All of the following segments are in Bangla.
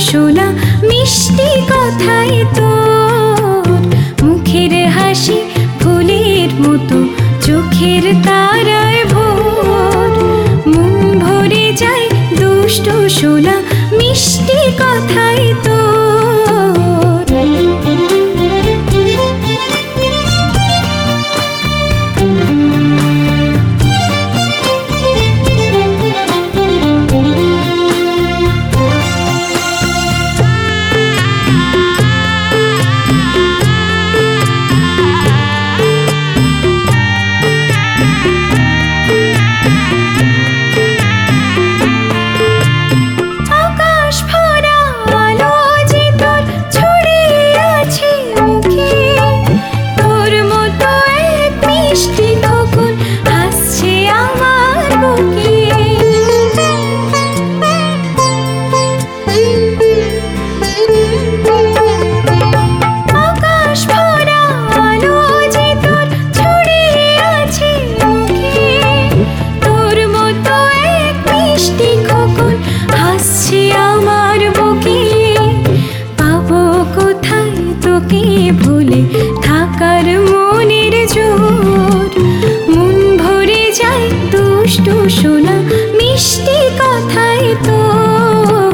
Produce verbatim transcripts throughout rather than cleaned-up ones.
শোনা মিষ্টি কথাই তোর, মুখের হাসি ফুলের মতো চোখের তারায় ভোর, মন ভরে যায় দুষ্টু শোনা মিষ্টি কথাই তোর। ভুলে থাকার মনের জোর, মন ভরে যায় দুষ্টু শোনা মিষ্টি কথাই তোর।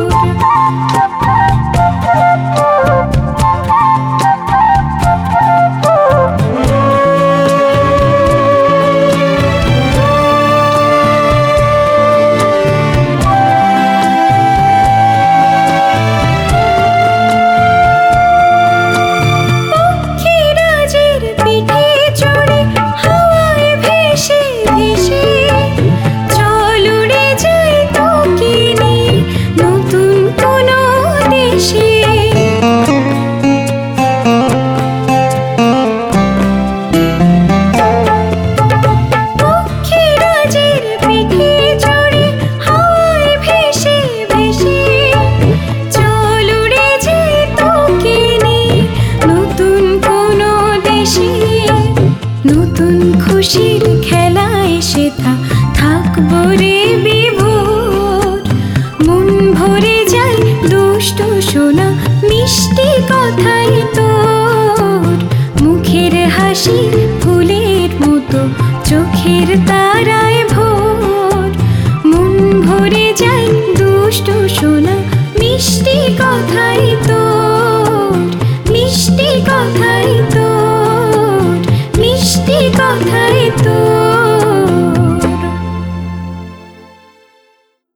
নতুন খুশির খেলায় সেথা থাকবো রে বিভোর, মন ভরে যায় দুষ্টু শোনা মিষ্টি কথাই তোর, মুখের হাসি ফুলের মতো চোখের তারায় ভোর, মন ভরে যায় দুষ্টু শোনা